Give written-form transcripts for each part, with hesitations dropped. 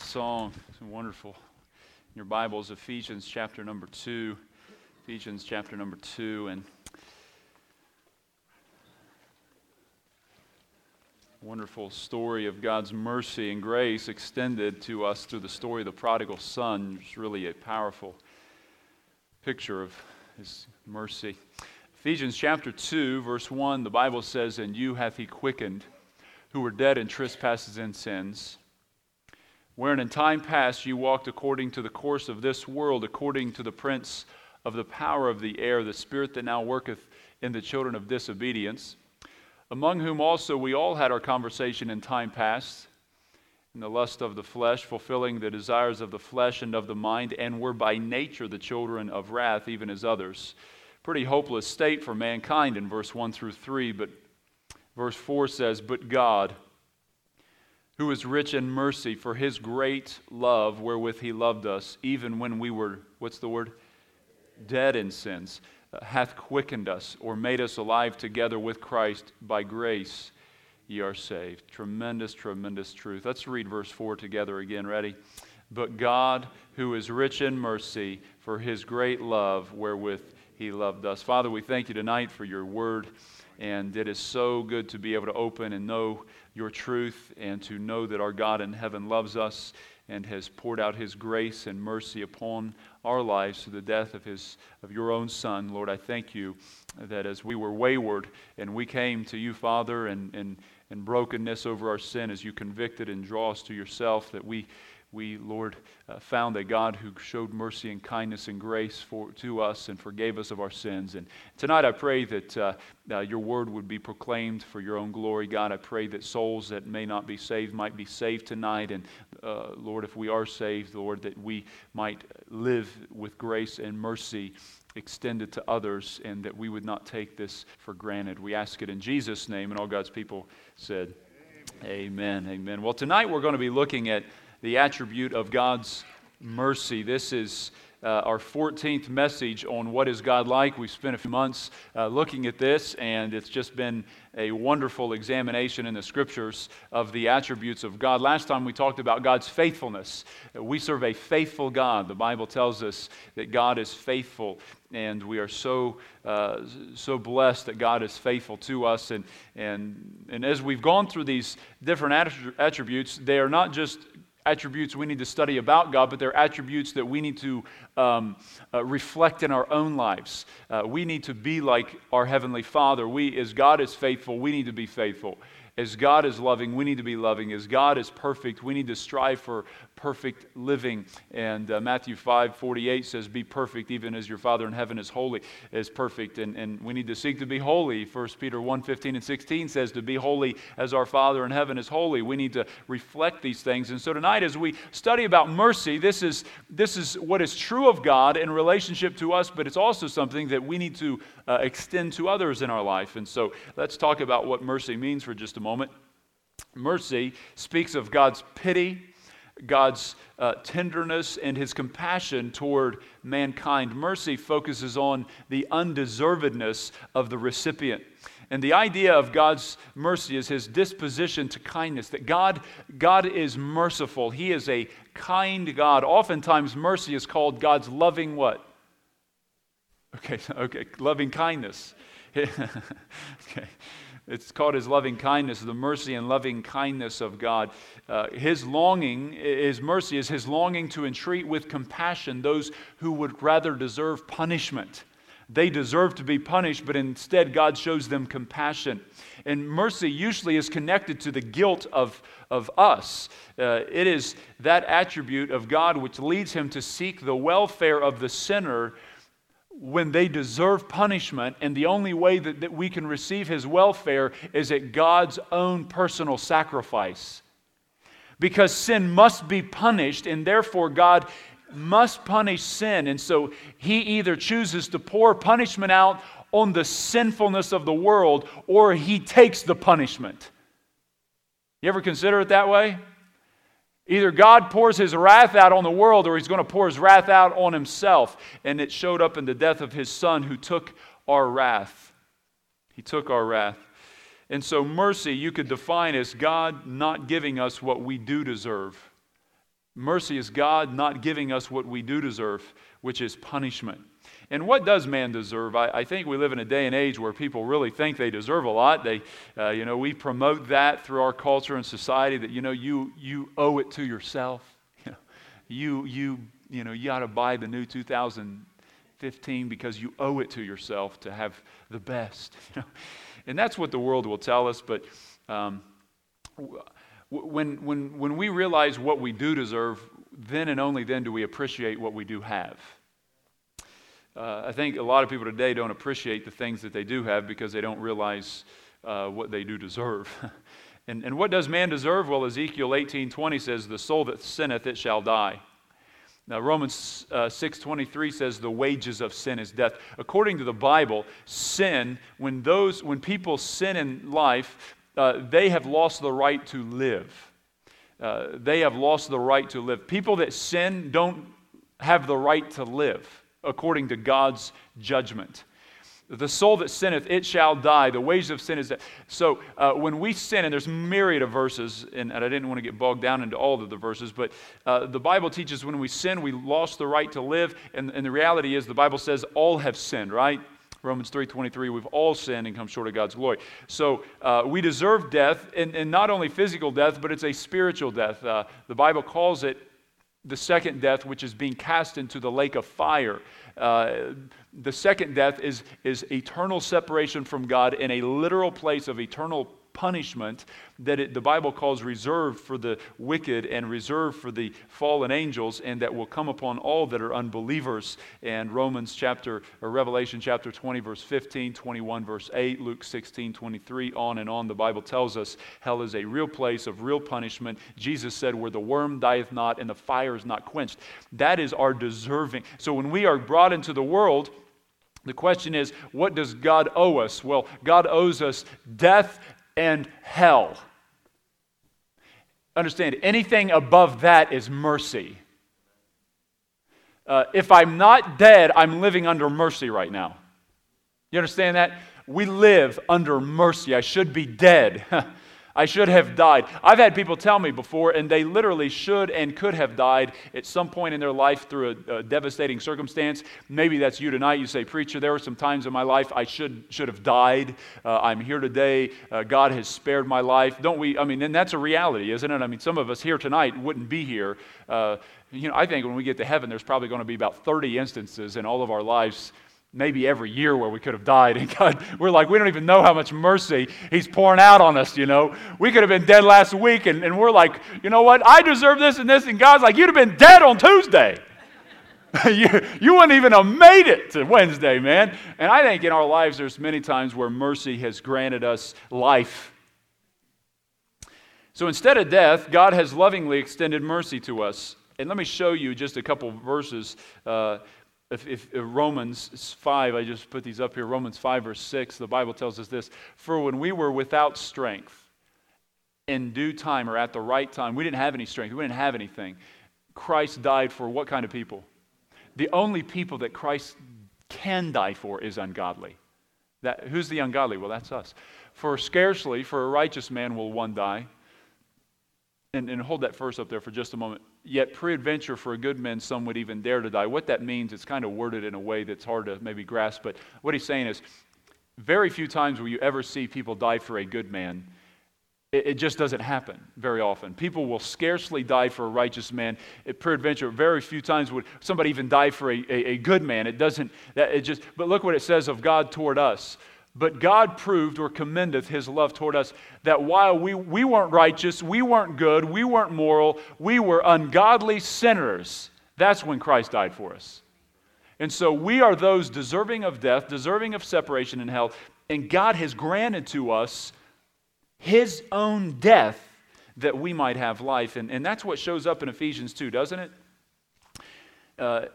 song. It's wonderful. In your Bibles, Ephesians chapter number 2. Ephesians chapter number 2. And wonderful story of God's mercy and grace extended to us through the story of the prodigal son. It's really a powerful picture of His mercy. Ephesians chapter 2, verse 1, the Bible says, "And you hath He quickened, who were dead in trespasses and sins, wherein in time past you walked according to the course of this world, according to the prince of the power of the air, the spirit that now worketh in the children of disobedience, among whom also we all had our conversation in time past, in the lust of the flesh, fulfilling the desires of the flesh and of the mind, and were by nature the children of wrath, even as others." Pretty hopeless state for mankind in verse 1 through 3, but verse 4 says, "But God, who is rich in mercy, for His great love wherewith He loved us, even when we were," what's the word? "Dead in sins, hath quickened us," or made us alive together with Christ. "By grace ye are saved." Tremendous, tremendous truth. Let's read verse 4 together again. Ready? "But God, who is rich in mercy, for His great love wherewith He loved us." Father, we thank You tonight for Your word. And it is so good to be able to open and know Your truth, and to know that our God in heaven loves us and has poured out His grace and mercy upon our lives through the death of Your own Son. Lord, I thank You that as we were wayward and we came to You, Father, and brokenness over our sin, as You convicted and draw us to Yourself, that we Lord, found a God who showed mercy and kindness and grace to us and forgave us of our sins. And tonight I pray that Your word would be proclaimed for Your own glory. God, I pray that souls that may not be saved might be saved tonight. And Lord, if we are saved, Lord, that we might live with grace and mercy extended to others, and that we would not take this for granted. We ask it in Jesus' name, and all God's people said, Amen. Amen. Well, tonight we're going to be looking at the attribute of God's mercy. This is our 14th message on what is God like. We've spent a few months looking at this, and it's just been a wonderful examination in the Scriptures of the attributes of God. Last time we talked about God's faithfulness. We serve a faithful God. The Bible tells us that God is faithful, and we are so blessed that God is faithful to us. And as we've gone through these different attributes, they are not just attributes we need to study about God, but they're attributes that we need to reflect in our own lives. We need to be like our Heavenly Father. As God is faithful, we need to be faithful. As God is loving, we need to be loving. As God is perfect, we need to strive for perfect living. And Matthew 5:48 says, "Be perfect even as your Father in heaven is perfect." And we need to seek to be holy. 1 Peter 1:15 and 16 says to be holy as our Father in heaven is holy. We need to reflect these things. And so tonight, as we study about mercy, this is what is true of God in relationship to us, but it's also something that we need to extend to others in our life. And so let's talk about what mercy means for just a moment. Mercy speaks of God's pity, God's tenderness, and His compassion toward mankind. Mercy focuses on the undeservedness of the recipient. And the idea of God's mercy is His disposition to kindness, that God is merciful. He is a kind God. Oftentimes mercy is called God's loving what? Okay, loving kindness. Okay. It's called His loving kindness, the mercy and loving kindness of God. His mercy is His longing to entreat with compassion those who would rather deserve punishment. They deserve to be punished, but instead God shows them compassion. And mercy usually is connected to the guilt of us. It is that attribute of God which leads Him to seek the welfare of the sinner when they deserve punishment, and the only way that we can receive His welfare is at God's own personal sacrifice. Because sin must be punished, and therefore God must punish sin. And so He either chooses to pour punishment out on the sinfulness of the world, or He takes the punishment. You ever consider it that way? Either God pours His wrath out on the world, or He's going to pour His wrath out on Himself. And it showed up in the death of His Son, who took our wrath. He took our wrath. And so mercy you could define as God not giving us what we do deserve. Mercy is God not giving us what we do deserve, which is punishment. And what does man deserve? I think we live in a day and age where people really think they deserve a lot. We promote that through our culture and society that, you owe it to yourself. You ought to buy the new 2015 because you owe it to yourself to have the best. And that's what the world will tell us. But when we realize what we do deserve, then and only then do we appreciate what we do have. I think a lot of people today don't appreciate the things that they do have because they don't realize what they do deserve. And what does man deserve? Well, Ezekiel 18:20 says, "The soul that sinneth, it shall die." Now, Romans 6:23 says, "The wages of sin is death." According to the Bible, sin, when people sin in life, they have lost the right to live. They have lost the right to live. People that sin don't have the right to live, according to God's judgment. The soul that sinneth, it shall die. The wages of sin is death. So when we sin, and there's myriad of verses, and I didn't want to get bogged down into all of the verses, but the Bible teaches when we sin, we lost the right to live. And the reality is the Bible says all have sinned, right? Romans 3:23, we've all sinned and come short of God's glory. So we deserve death, and not only physical death, but it's a spiritual death. The Bible calls it the second death, which is being cast into the lake of fire. The second death is eternal separation from God in a literal place of eternal punishment that the Bible calls reserved for the wicked and reserved for the fallen angels, and that will come upon all that are unbelievers. And Revelation chapter 20 verse 15, 21 verse 8, Luke 16:23, on and on. The Bible tells us hell is a real place of real punishment. Jesus said, "Where the worm dieth not and the fire is not quenched." That is our deserving. So when we are brought into the world, the question is, what does God owe us? Well, God owes us death and hell. Understand, anything above that is mercy. If I'm not dead, I'm living under mercy right now. You understand that? We live under mercy. I should be dead. I should have died. I've had people tell me before, and they literally should and could have died at some point in their life through a devastating circumstance. Maybe that's you tonight. You say, "Preacher, there were some times in my life I should have died. I'm here today. God has spared my life." Don't we? I mean, and that's a reality, isn't it? I mean, some of us here tonight wouldn't be here. I think when we get to heaven, there's probably going to be about 30 instances in all of our lives, maybe every year, where we could have died. And God, we're like, we don't even know how much mercy He's pouring out on us, We could have been dead last week, and we're like, you know what? I deserve this and this. And God's like, you'd have been dead on Tuesday. you wouldn't even have made it to Wednesday, man. And I think in our lives, there's many times where mercy has granted us life. So instead of death, God has lovingly extended mercy to us. And let me show you just a couple verses. If Romans 5, I just put these up here, Romans 5 verse 6, the Bible tells us this: "For when we were without strength, in due time," or at the right time, we didn't have any strength, we didn't have anything, Christ died for what kind of people? The only people that Christ can die for is ungodly. Who's the ungodly? Well, that's us. "For scarcely for a righteous man will one die." And hold that verse up there for just a moment. "Yet peradventure for a good man some would even dare to die." What that means, it's kind of worded in a way that's hard to maybe grasp, but what he's saying is, very few times will you ever see people die for a good man. It just doesn't happen very often. People will scarcely die for a righteous man. Peradventure, very few times would somebody even die for a good man. But look what it says of God toward us. "But God proved or commendeth His love toward us, that while we weren't righteous, we weren't good, we weren't moral, we were ungodly sinners." That's when Christ died for us. And so we are those deserving of death, deserving of separation in hell, and God has granted to us His own death that we might have life. And that's what shows up in Ephesians 2, doesn't it?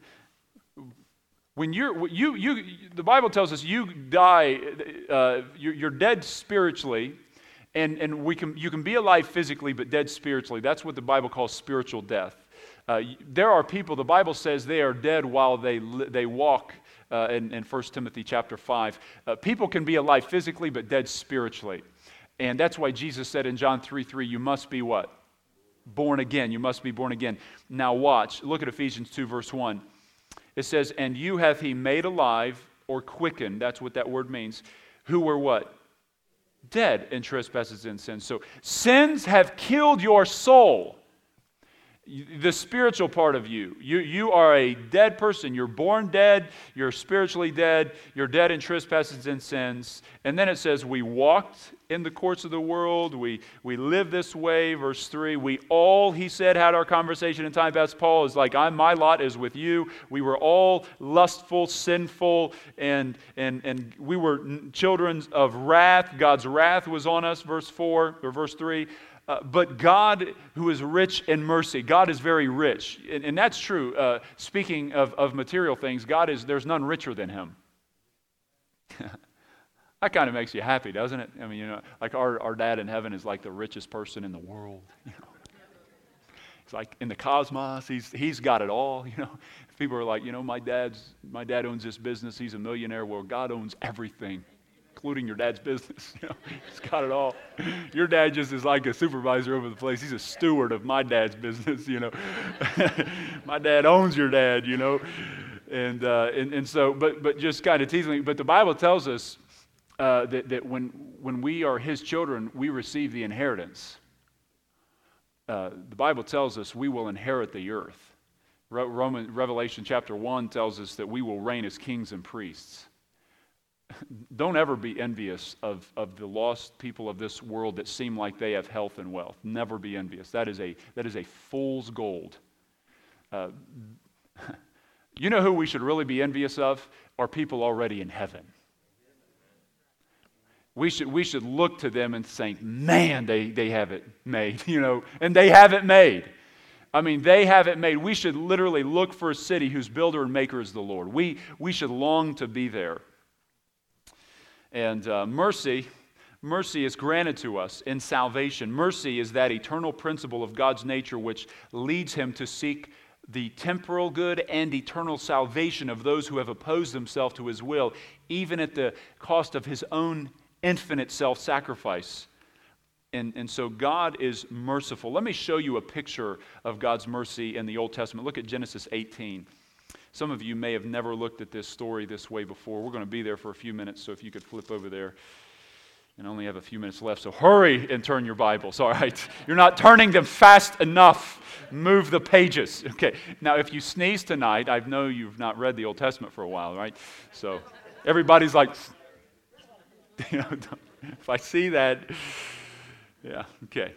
When the Bible tells us you die, you're dead spiritually, and you can be alive physically but dead spiritually. That's what the Bible calls spiritual death. There are people, the Bible says they are dead while they walk in 1 Timothy chapter 5. People can be alive physically but dead spiritually. And that's why Jesus said in John 3:3, you must be what? born again. You must be born again. Now watch. Look at Ephesians 2, verse 1. It says, and you hath he made alive or quickened. That's what that word means. Who were what? Dead in trespasses and sins. So sins have killed your soul. The spiritual part of you. You are a dead person. You're born dead. You're spiritually dead. You're dead in trespasses and sins. And then it says, we walked in the courts of the world. We live this way. Verse 3, we all, he said, had our conversation in time past. Paul is like, my lot is with you. We were all lustful, sinful, and we were children of wrath. God's wrath was on us, verse 4 or verse 3. But God, who is rich in mercy, God is very rich. And that's true. Speaking of material things, there's none richer than Him. That kind of makes you happy, doesn't it? I mean, like our dad in heaven is like the richest person in the world. It's like in the cosmos, he's got it all. People are like, my dad owns this business. He's a millionaire. Well, God owns everything, including your dad's business. He's got it all. Your dad just is like a supervisor over the place. He's a steward of my dad's business. My dad owns your dad. And so, but just kind of teasing. But the Bible tells us that when we are His children, we receive the inheritance. The Bible tells us we will inherit the earth. Revelation chapter 1 tells us that we will reign as kings and priests. Don't ever be envious of the lost people of this world that seem like they have health and wealth. Never be envious. That is a fool's gold. You know who we should really be envious of? Are people already in heaven. We should look to them and think, man, they have it made, and they have it made. I mean, they have it made. We should literally look for a city whose builder and maker is the Lord. We should long to be there. And mercy is granted to us in salvation. Mercy is that eternal principle of God's nature which leads Him to seek the temporal good and eternal salvation of those who have opposed themselves to His will, even at the cost of His own infinite self-sacrifice. And so God is merciful. Let me show you a picture of God's mercy in the Old Testament. Look at Genesis 18. Some of you may have never looked at this story this way before. We're going to be there for a few minutes, so if you could flip over there. And I only have a few minutes left, so hurry and turn your Bibles, all right? You're not turning them fast enough. Move the pages. Okay, now if you sneeze tonight, I know you've not read the Old Testament for a while, right? So everybody's like, if I see that, yeah, okay.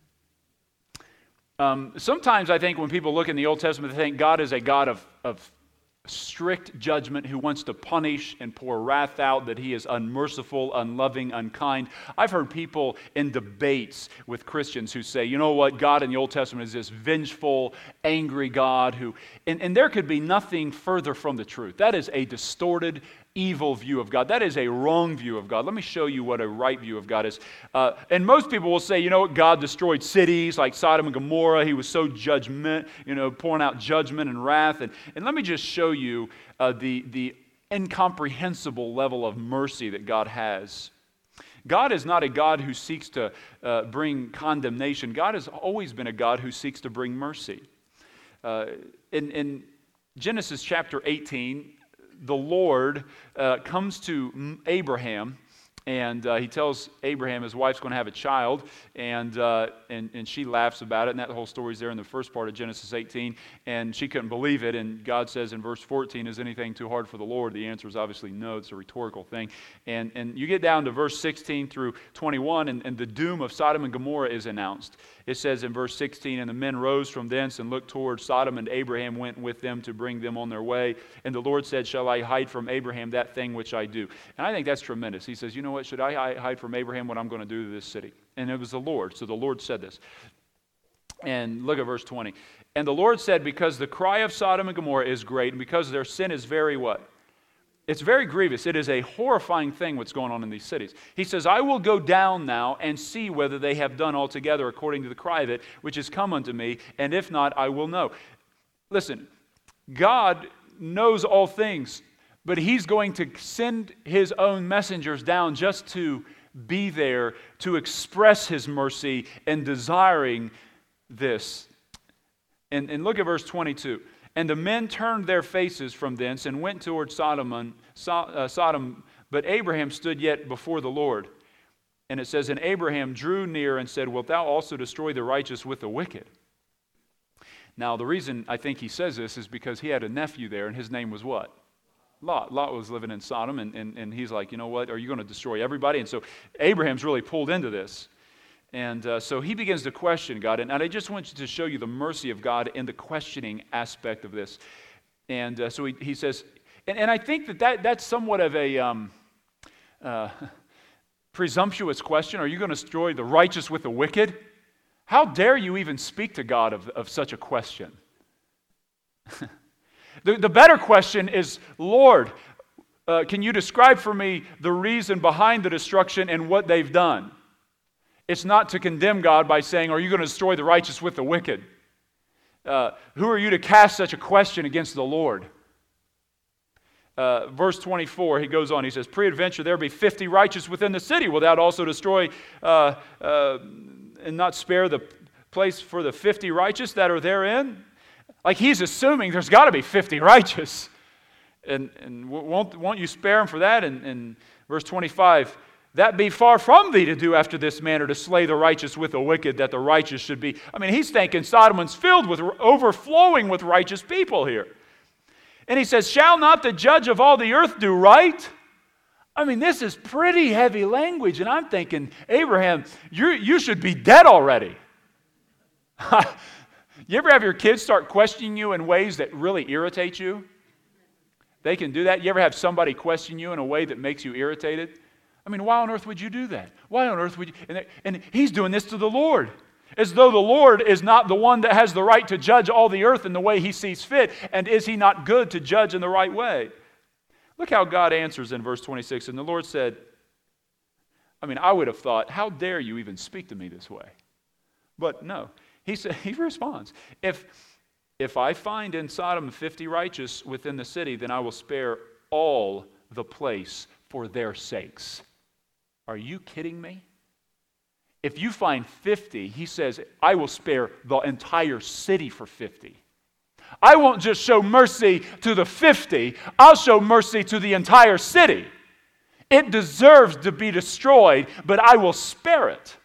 Sometimes I think when people look in the Old Testament, they think God is a God of strict judgment who wants to punish and pour wrath out, that He is unmerciful, unloving, unkind. I've heard people in debates with Christians who say, you know what, God in the Old Testament is this vengeful, angry God who, and there could be nothing further from the truth. That is a distorted, evil view of God. That is a wrong view of God. Let me show you what a right view of God is. And most people will say, God destroyed cities like Sodom and Gomorrah. He was so pouring out judgment and wrath. And let me just show you the incomprehensible level of mercy that God has. God is not a God who seeks to bring condemnation. God has always been a God who seeks to bring mercy. In Genesis chapter 18, the Lord comes to Abraham, and He tells Abraham his wife's going to have a child, and she laughs about it, and that whole story's there in the first part of Genesis 18, and she couldn't believe it, and God says in verse 14, is anything too hard for the Lord? The answer is obviously no. It's a rhetorical thing. And you get down to verse 16 through 21, and the doom of Sodom and Gomorrah is announced. It says in verse 16, and the men rose from thence and looked toward Sodom, and Abraham went with them to bring them on their way. And the Lord said, shall I hide from Abraham that thing which I do? And I think that's tremendous. He says, you know what, should I hide from Abraham what I'm going to do to this city? And it was the Lord. So the Lord said this. And look at verse 20. And the Lord said, because the cry of Sodom and Gomorrah is great, and because their sin is very what? It's very grievous. It is a horrifying thing what's going on in these cities. He says, I will go down now and see whether they have done altogether according to the cry of it, which has come unto me, and if not, I will know. Listen, God knows all things, but He's going to send His own messengers down just to be there, to express His mercy and desiring this. And look at verse 22. And the men turned their faces from thence and went toward Sodom, but Abraham stood yet before the Lord. And it says, and Abraham drew near and said, wilt thou also destroy the righteous with the wicked? Now, the reason I think he says this is because he had a nephew there, and his name was what? Lot. Lot was living in Sodom, and he's like, you know what, are you going to destroy everybody? And so Abraham's really pulled into this. And so he begins to question God. And I just want to show you the mercy of God in the questioning aspect of this. And so he says, and I think that's somewhat of a presumptuous question. Are you going to destroy the righteous with the wicked? How dare you even speak to God of such a question? The better question is, Lord, can you describe for me the reason behind the destruction and what they've done? It's not to condemn God by saying, are you going to destroy the righteous with the wicked? Who are you to cast such a question against the Lord? Verse 24, he goes on, he says, peradventure there be 50 righteous within the city. Wilt thou also destroy and not spare the place for the 50 righteous that are therein? Like he's assuming there's got to be 50 righteous. And won't you spare them for that? And verse 25, that be far from thee to do after this manner, to slay the righteous with the wicked, that the righteous should be. I mean, he's thinking Sodom is filled with, overflowing with righteous people here. And he says, shall not the judge of all the earth do right? I mean, this is pretty heavy language. And I'm thinking, Abraham, you should be dead already. You ever have your kids start questioning you in ways that really irritate you? They can do that. You ever have somebody question you in a way that makes you irritated? I mean, why on earth would you do that? Why on earth would you? And he's doing this to the Lord. As though the Lord is not the one that has the right to judge all the earth in the way he sees fit. And is he not good to judge in the right way? Look how God answers in verse 26. And the Lord said, I mean, I would have thought, how dare you even speak to me this way? But no. He responds, if I find in Sodom 50 righteous within the city, then I will spare all the place for their sakes. Are you kidding me? If you find 50, he says, I will spare the entire city for 50. I won't just show mercy to the 50, I'll show mercy to the entire city. It deserves to be destroyed, but I will spare it.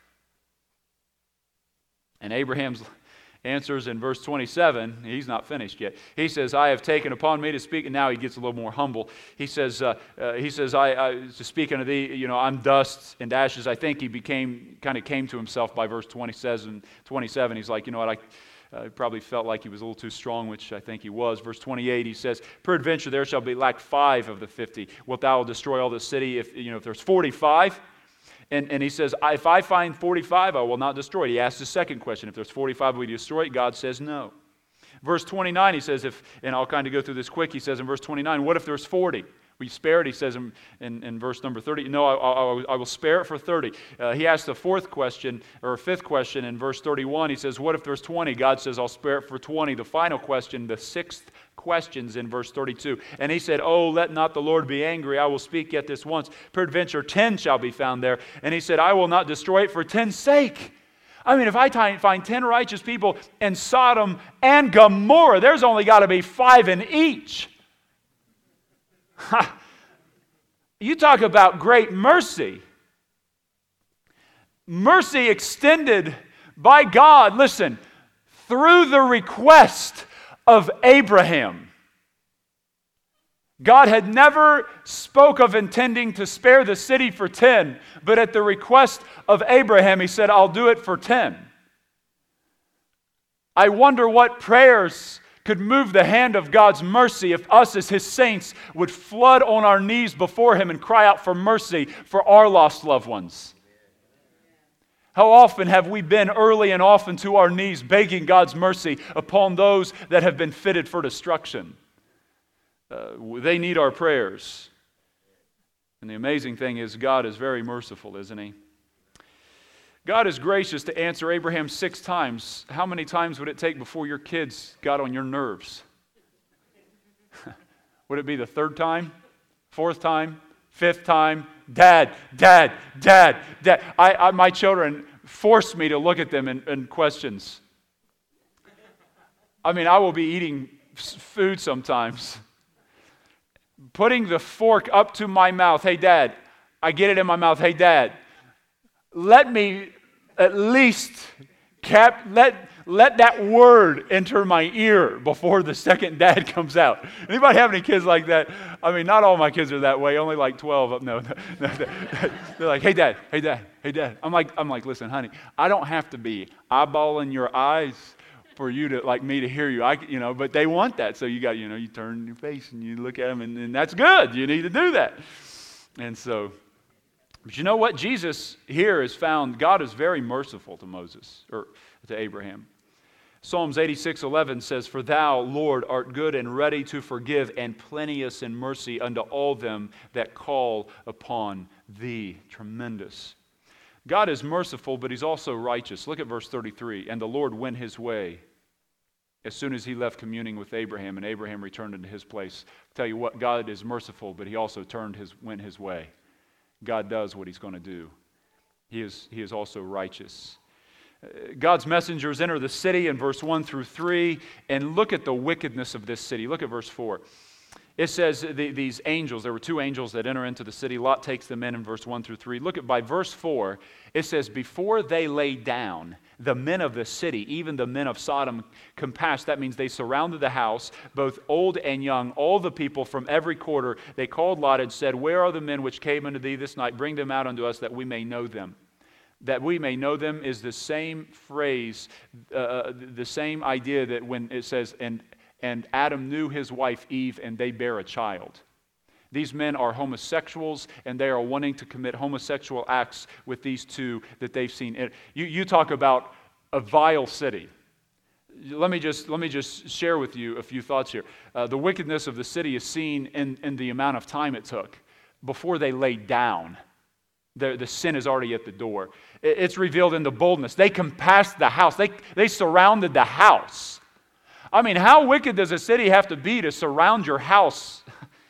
And Abraham's answers in verse 27, he's not finished yet. He says, I have taken upon me to speak, and now he gets a little more humble. He says, I to speak unto thee, I'm dust and ashes. I think he came to himself by verse 27. He's like, you know what, I probably felt like he was a little too strong, which I think he was. Verse 28, he says, peradventure there shall be lack 5 of the 50. Wilt thou destroy all the city if there's 45? And he says, if I find 45, I will not destroy it. He asks the second question. If there's 45, will you destroy it? God says no. Verse 29, he says, and I'll kind of go through this quick. He says in verse 29, what if there's 40? Will you spare it? He says in verse number 30, no, I will spare it for 30. He asks the fifth question in verse 31. He says, what if there's 20? God says, I'll spare it for 20. The final question, the sixth questions in verse 32. And he said, oh, let not the Lord be angry. I will speak yet this once. Peradventure 10 shall be found there. And he said, I will not destroy it for 10's sake. I mean, if I find 10 righteous people in Sodom and Gomorrah, there's only got to be 5 in each. You talk about great mercy. Mercy extended by God, listen, through the request of Abraham. God had never spoke of intending to spare the city for 10, but at the request of Abraham, he said, I'll do it for 10. I wonder what prayers could move the hand of God's mercy if us as His saints would flood on our knees before Him and cry out for mercy for our lost loved ones. How often have we been early and often to our knees begging God's mercy upon those that have been fitted for destruction? They need our prayers. And the amazing thing is God is very merciful, isn't He? God is gracious to answer Abraham 6 times. How many times would it take before your kids got on your nerves? Would it be the 3rd time? 4th time? 5th time? Dad. My children force me to look at them in questions. I mean, I will be eating food sometimes, putting the fork up to my mouth. Hey, Dad, I get it in my mouth. Hey, Dad, let me at least let that word enter my ear before the second dad comes out. Anybody have any kids like that? I mean, not all my kids are that way. Only like 12. No. They're like, hey, Dad, hey, Dad, hey, Dad. I'm like, listen, honey, I don't have to be eyeballing your eyes for you to, like me to hear you. But they want that. So you got, you turn your face and you look at them, and that's good. You need to do that. And so, but you know what? Jesus here has found God is very merciful to Moses, or to Abraham. Psalms 86:11 says, "For thou, Lord, art good and ready to forgive, and plenteous in mercy unto all them that call upon thee." Tremendous. God is merciful, but he's also righteous. Look at verse 33. "And the Lord went his way as soon as he left communing with Abraham, and Abraham returned into his place." I'll tell you what, God is merciful, but he also went his way. God does what he's going to do. He is also righteous. God's messengers enter the city in verse 1 through 3, and look at the wickedness of this city. Look at verse 4. It says these angels, there were two angels that enter into the city. Lot takes them in verse 1 through 3. Look at by verse 4, it says, "Before they lay down, the men of the city, even the men of Sodom, compassed." That means they surrounded the house, both old and young, all the people from every quarter. They called Lot and said, "Where are the men which came unto thee this night? Bring them out unto us, that we may know them." That we may know them is the same phrase, the same idea that when it says, and Adam knew his wife Eve, and they bare a child. These men are homosexuals, and they are wanting to commit homosexual acts with these two that they've seen. You talk about a vile city. Let me just share with you a few thoughts here. The wickedness of the city is seen in the amount of time it took before they laid down. The sin is already at the door. It's revealed in the boldness. They compassed the house. They surrounded the house. I mean, how wicked does a city have to be to surround your house?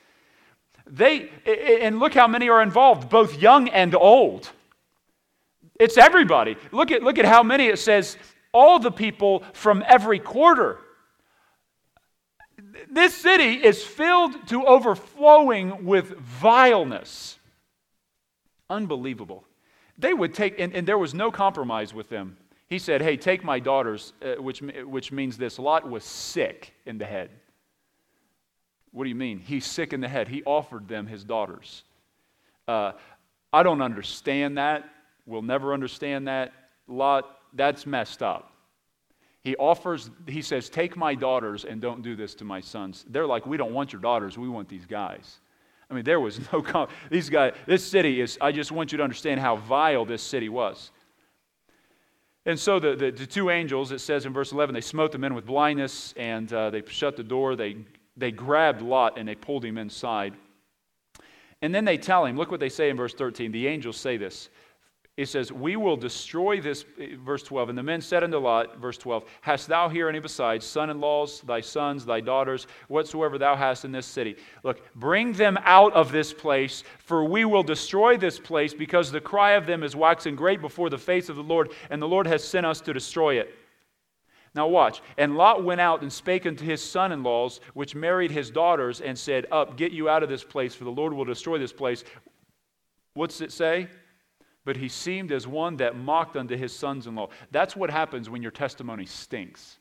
And look how many are involved, both young and old. It's everybody. Look at how many. It says all the people from every quarter. This city is filled to overflowing with vileness. Unbelievable. They would take, and there was no compromise with them. He said, "Hey, take my daughters," which means this. Lot was sick in the head. What do you mean? He's sick in the head. He offered them his daughters. I don't understand that. We'll never understand that. Lot, that's messed up. He says, "Take my daughters and don't do this to my sons." They're like, "We don't want your daughters. We want these guys." I mean, there was no these guys. This city is. I just want you to understand how vile this city was. And so the two angels, it says in verse 11, they smote the men with blindness, and they shut the door. They grabbed Lot and they pulled him inside. And then they tell him. Look what they say in verse 13. The angels say this. It says, "We will destroy this," verse 12. "And the men said unto Lot," verse 12, "Hast thou here any besides son-in-laws, thy sons, thy daughters, whatsoever thou hast in this city? Look, bring them out of this place, for we will destroy this place, because the cry of them is waxing great before the face of the Lord, and the Lord has sent us to destroy it." Now watch. "And Lot went out and spake unto his son-in-laws, which married his daughters, and said, Up, get you out of this place, for the Lord will destroy this place." What's it say? "But he seemed as one that mocked unto his sons-in-law." That's what happens when your testimony stinks.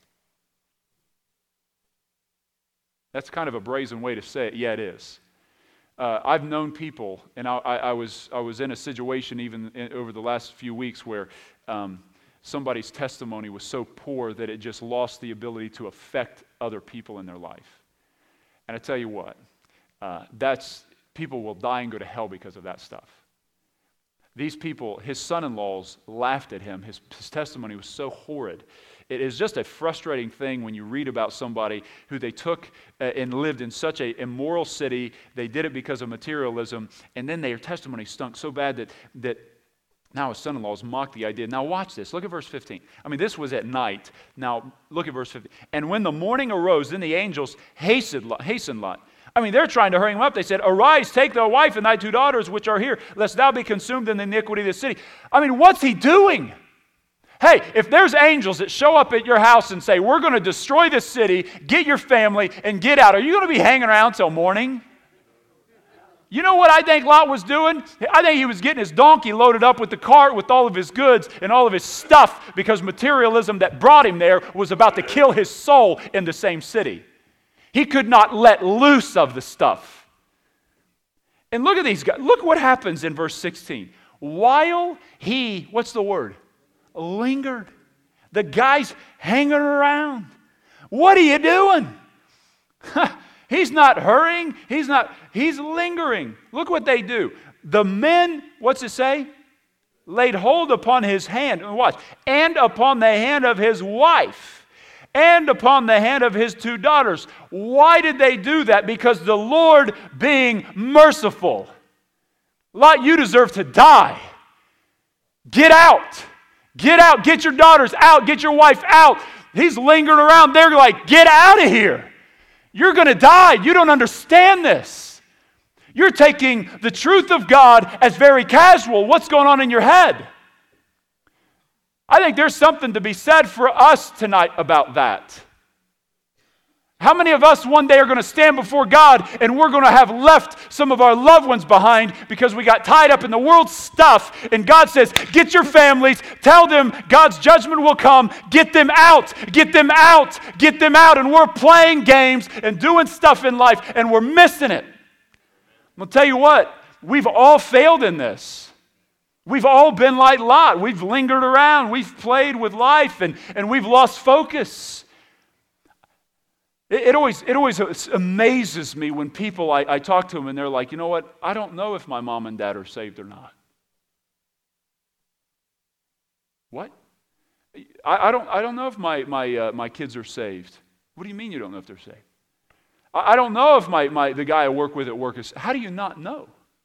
That's kind of a brazen way to say it. Yeah, it is. I've known people, and I was in a situation even over the last few weeks where somebody's testimony was so poor that it just lost the ability to affect other people in their life. And I tell you what, people will die and go to hell because of that stuff. These people, his son-in-laws, laughed at him. His testimony was so horrid. It is just a frustrating thing when you read about somebody who they took and lived in such an immoral city. They did it because of materialism, and then their testimony stunk so bad that now his son-in-laws mocked the idea. Now watch this. Look at verse 15. I mean, this was at night. Now look at verse 15. "And when the morning arose, then the angels hastened Lot." I mean, they're trying to hurry him up. They said, "Arise, take thy wife and thy two daughters which are here, lest thou be consumed in the iniquity of the city." I mean, what's he doing? Hey, if there's angels that show up at your house and say, we're going to destroy this city, get your family, and get out, are you going to be hanging around till morning? You know what I think Lot was doing? I think he was getting his donkey loaded up with the cart with all of his goods and all of his stuff, because materialism that brought him there was about to kill his soul in the same city. He could not let loose of the stuff. And look at these guys. Look what happens in verse 16. While he, what's the word? Lingered. The guy's hanging around. What are you doing? He's not hurrying. He's lingering. Look what they do. The men, what's it say? Laid hold upon his hand. And watch. And upon the hand of his wife. And upon the hand of his 2 daughters. Why did they do that? Because the Lord being merciful. Lot, you deserve to die. Get out. Get out. Get your daughters out. Get your wife out. He's lingering around. They're like, get out of here. You're going to die. You don't understand this. You're taking the truth of God as very casual. What's going on in your head? I think there's something to be said for us tonight about that. How many of us one day are going to stand before God and we're going to have left some of our loved ones behind because we got tied up in the world's stuff, and God says, get your families, tell them God's judgment will come, get them out, get them out, get them out, and we're playing games and doing stuff in life and we're missing it. I'm going to tell you what, we've all failed in this. We've all been like Lot. We've lingered around, we've played with life, and we've lost focus. It always amazes me when people, I talk to them and they're like, you know what, I don't know if my mom and dad are saved or not. What? I don't know if my kids are saved. What do you mean you don't know if they're saved? I don't know if the guy I work with at work is. How do you not know?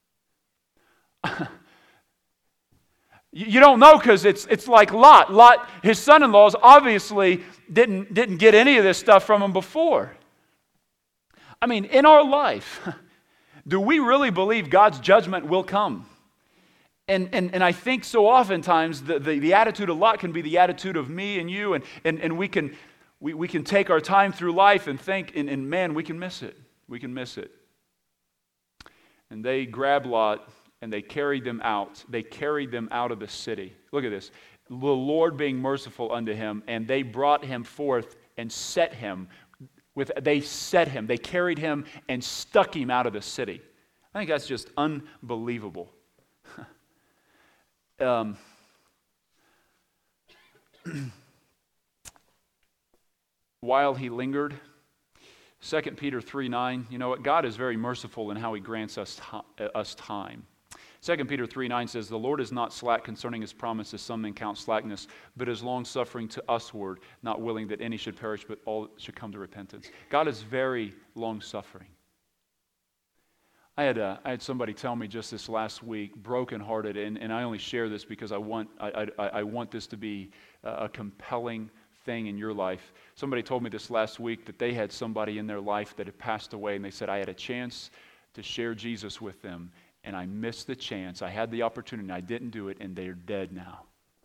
You don't know because it's like Lot. Lot, his son-in-laws obviously didn't get any of this stuff from him before. I mean, in our life, do we really believe God's judgment will come? And I think so oftentimes the attitude of Lot can be the attitude of me and you, and we can take our time through life and think, and man, we can miss it. We can miss it. And they grabbed Lot, and they carried them out. They carried them out of the city. Look at this. The Lord being merciful unto him, and they brought him forth and set him. They carried him and stuck him out of the city. I think that's just unbelievable. While he lingered, 2 Peter 3:9, you know what? God is very merciful in how he grants us time. 2 Peter 3:9 says, the Lord is not slack concerning his promise, as some men count slackness, but is long-suffering to usward, not willing that any should perish, but all should come to repentance. God is very long-suffering. I had somebody tell me just this last week, brokenhearted, and I only share this because I want this to be a compelling thing in your life. Somebody told me this last week that they had somebody in their life that had passed away, and they said, I had a chance to share Jesus with them, and I missed the chance. I had the opportunity, and I didn't do it, and they're dead now.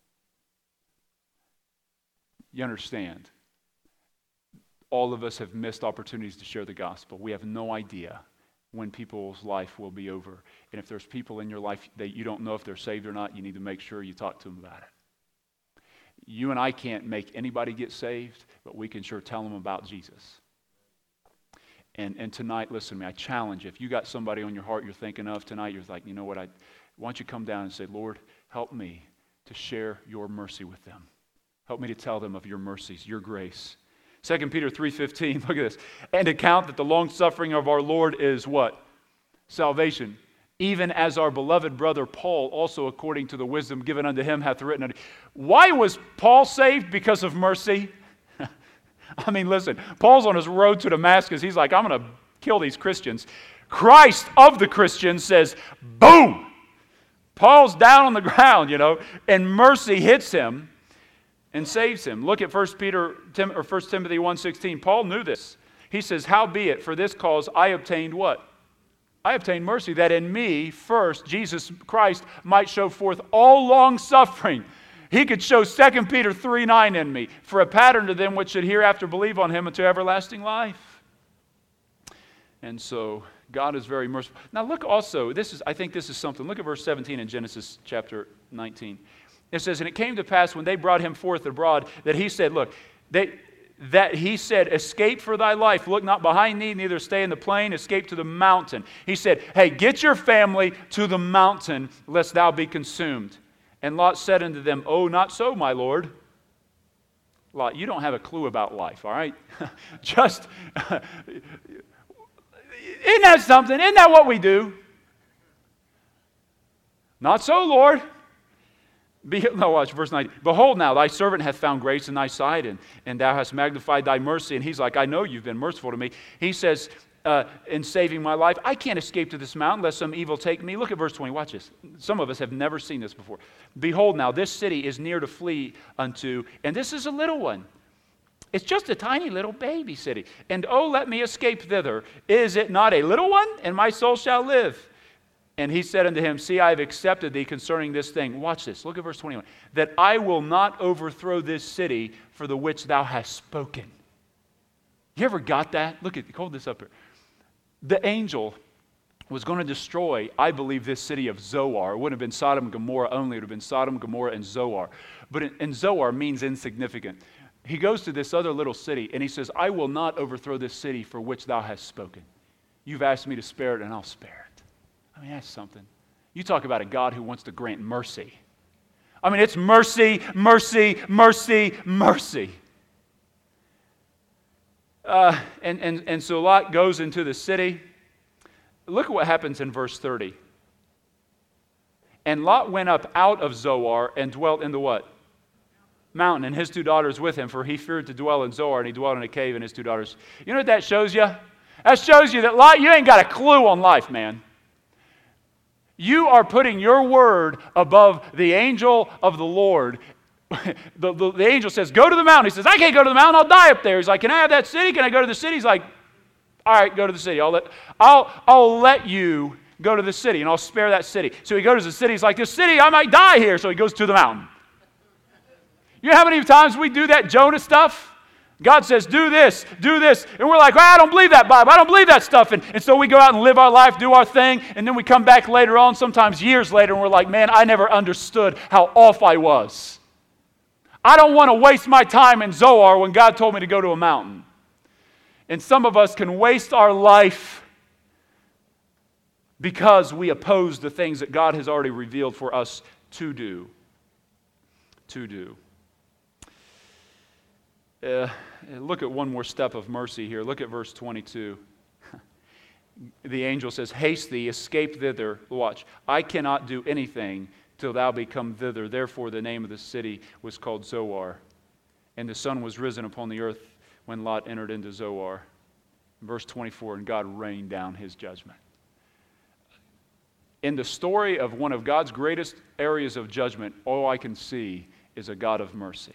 You understand? All of us have missed opportunities to share the gospel. We have no idea when people's life will be over. And if there's people in your life that you don't know if they're saved or not, you need to make sure you talk to them about it. You and I can't make anybody get saved, but we can sure tell them about Jesus. And tonight, listen to me, I challenge you. If you got somebody on your heart you're thinking of tonight, you're like, you know what, why don't you come down and say, Lord, help me to share your mercy with them. Help me to tell them of your mercies, your grace. 2 Peter 3:15, look at this. And to count that the long-suffering of our Lord is what? Salvation. Even as our beloved brother Paul, also according to the wisdom given unto him, hath written unto. Why was Paul saved? Because of mercy. I mean, listen, Paul's on his road to Damascus. He's like, I'm going to kill these Christians. Christ of the Christians says, boom! Paul's down on the ground, and mercy hits him and saves him. Look at 1 Timothy 1:16. Paul knew this. He says, howbeit, for this cause I obtained what? I obtained mercy, that in me first Jesus Christ might show forth all long suffering. He could show 2 Peter 3:9 in me for a pattern to them which should hereafter believe on him unto everlasting life. And so God is very merciful. Now look also, I think this is something. Look at verse 17 in Genesis chapter 19. It says, and it came to pass when they brought him forth abroad that he said, look, that he said, escape for thy life. Look not behind thee, neither stay in the plain, escape to the mountain. He said, hey, get your family to the mountain, lest thou be consumed. And Lot said unto them, oh, not so, my Lord. Lot, you don't have a clue about life, all right? Just, isn't that something? Isn't that what we do? Not so, Lord. Watch verse 9. Behold now, thy servant hath found grace in thy sight, and thou hast magnified thy mercy. And he's like, I know you've been merciful to me. He says, in saving my life, I can't escape to this mountain lest some evil take me. Look at verse 20. Watch this. Some of us have never seen this before. Behold now, this city is near to flee unto, and this is a little one. It's just a tiny little baby city. And oh, let me escape thither. Is it not a little one? And my soul shall live. And he said unto him, see, I have accepted thee concerning this thing. Watch this. Look at verse 21. That I will not overthrow this city for the which thou hast spoken. You ever got that? Hold this up here. The angel was going to destroy, I believe, this city of Zoar. It wouldn't have been Sodom and Gomorrah only. It would have been Sodom, Gomorrah, and Zoar. But and Zoar means insignificant. He goes to this other little city, and he says, I will not overthrow this city for which thou hast spoken. You've asked me to spare it, and I'll spare it. I mean, that's something. You talk about a God who wants to grant mercy. I mean, it's mercy, mercy, mercy, mercy. And so Lot goes into the city. Look at what happens in verse 30. And Lot went up out of Zoar and dwelt in the what? Mountain, and his two daughters with him, for he feared to dwell in Zoar, and he dwelt in a cave, and his two daughters. You know what that shows you? That shows you that Lot, you ain't got a clue on life, man. You are putting your word above the angel of the Lord. The angel says, go to the mountain. He says, I can't go to the mountain. I'll die up there. He's like, can I have that city? Can I go to the city? He's like, all right, go to the city. I'll let you go to the city, and I'll spare that city. So he goes to the city. He's like, this city, I might die here. So he goes to the mountain. You know how many times we do that Jonah stuff? God says, do this, and we're like, I don't believe that Bible, I don't believe that stuff, and so we go out and live our life, do our thing, and then we come back later on, sometimes years later, and we're like, man, I never understood how off I was. I don't want to waste my time in Zoar when God told me to go to a mountain. And some of us can waste our life because we oppose the things that God has already revealed for us to do. Look at one more step of mercy here. Look at verse 22. The angel says, haste thee, escape thither. Watch. I cannot do anything till thou be come thither. Therefore the name of the city was called Zoar. And the sun was risen upon the earth when Lot entered into Zoar. Verse 24, and God rained down his judgment. In the story of one of God's greatest areas of judgment, all I can see is a God of mercy.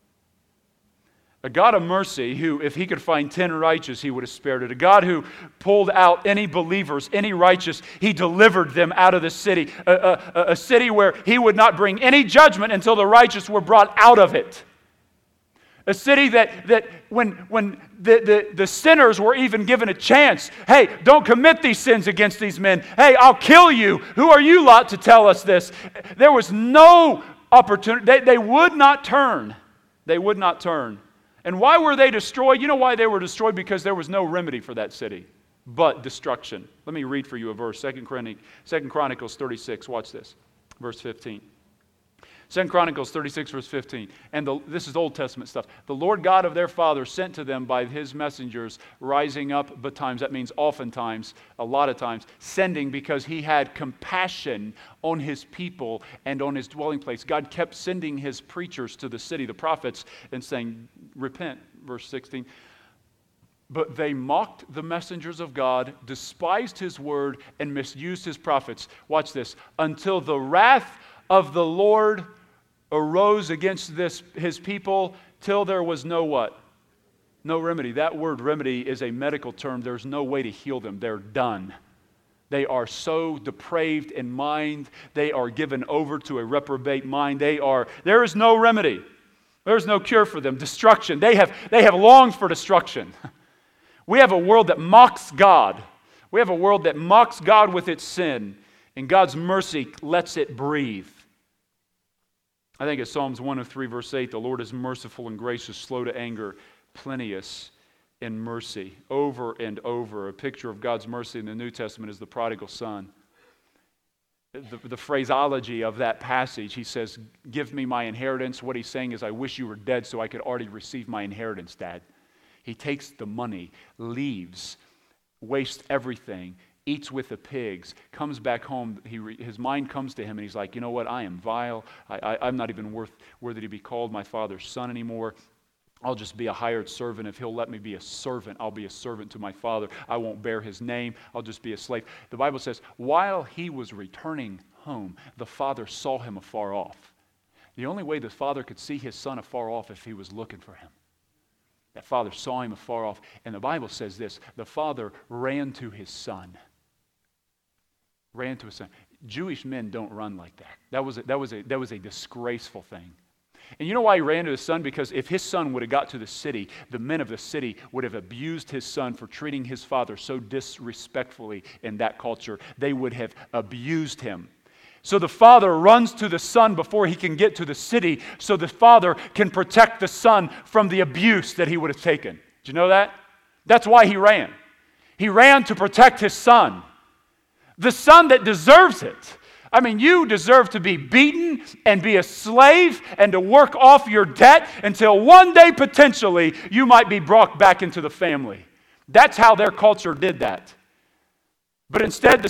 A God of mercy who, if he could find 10 righteous, he would have spared it. A God who pulled out any believers, any righteous, he delivered them out of the city. A city where he would not bring any judgment until the righteous were brought out of it. A city that when the sinners were even given a chance, hey, don't commit these sins against these men. Hey, I'll kill you. Who are you, Lot, to tell us this? There was no opportunity. They would not turn. They would not turn. And why were they destroyed? You know why they were destroyed? Because there was no remedy for that city but destruction. Let me read for you a verse. 2 Chronicles 36. Watch this. Verse 15. 2 Chronicles 36, verse 15. And this is Old Testament stuff. The Lord God of their fathers sent to them by his messengers, rising up betimes. That means oftentimes, a lot of times, sending because he had compassion on his people and on his dwelling place. God kept sending his preachers to the city, the prophets, and saying, repent, verse 16. But they mocked the messengers of God, despised his word, and misused his prophets. Watch this. Until the wrath of the Lord arose against his people, till there was no what? No remedy. That word remedy is a medical term. There's no way to heal them. They're done. They are so depraved in mind. They are given over to a reprobate mind. There is no remedy. There is no cure for them. Destruction. They have longed for destruction. We have a world that mocks God. We have a world that mocks God with its sin, and God's mercy lets it breathe. I think it's Psalms 103, verse 8, the Lord is merciful and gracious, slow to anger, plenteous in mercy. Over and over, a picture of God's mercy in the New Testament is the prodigal son. The phraseology of that passage, he says, give me my inheritance. What he's saying is, I wish you were dead so I could already receive my inheritance, Dad. He takes the money, leaves, wastes everything, eats with the pigs, comes back home. His mind comes to him, and he's like, you know what? I am vile. I'm not even worthy to be called my father's son anymore. I'll just be a hired servant. If he'll let me be a servant, I'll be a servant to my father. I won't bear his name. I'll just be a slave. The Bible says, while he was returning home, the father saw him afar off. The only way the father could see his son afar off if he was looking for him. That father saw him afar off. And the Bible says this, the father ran to his son. Ran to his son. Jewish men don't run like that. That was a disgraceful thing. And you know why he ran to his son? Because if his son would have got to the city, the men of the city would have abused his son for treating his father so disrespectfully in that culture. They would have abused him. So the father runs to the son before he can get to the city so the father can protect the son from the abuse that he would have taken. Did you know that? That's why he ran. He ran to protect his son. The son that deserves it. I mean, you deserve to be beaten and be a slave and to work off your debt until one day, potentially, you might be brought back into the family. That's how their culture did that. But instead, the